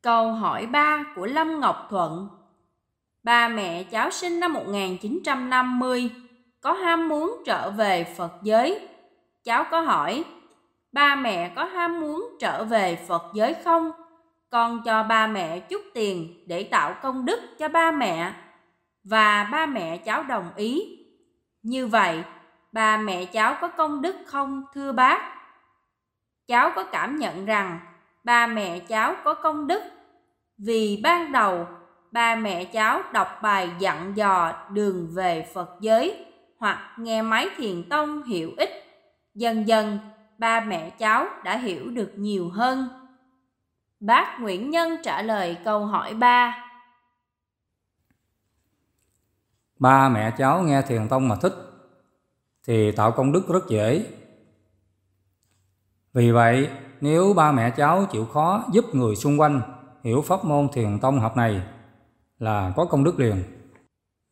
Câu hỏi 3 của Lâm Ngọc Thuận. Ba mẹ cháu sinh năm 1950, có ham muốn trở về Phật giới. Cháu có hỏi, ba mẹ có ham muốn trở về Phật giới không? Con cho ba mẹ chút tiền để tạo công đức cho ba mẹ. Và ba mẹ cháu đồng ý. Như vậy, ba mẹ cháu có công đức không thưa bác? Cháu có cảm nhận rằng ba mẹ cháu có công đức vì ban đầu ba mẹ cháu đọc bài dặn dò đường về Phật giới hoặc nghe máy thiền tông hiểu ích. Dần dần ba mẹ cháu đã hiểu được nhiều hơn. Bác Nguyễn Nhân trả lời câu hỏi 3. Ba mẹ cháu nghe thiền tông mà thích thì tạo công đức rất dễ. Vì vậy, nếu ba mẹ cháu chịu khó giúp người xung quanh hiểu pháp môn thiền tông học này là có công đức liền.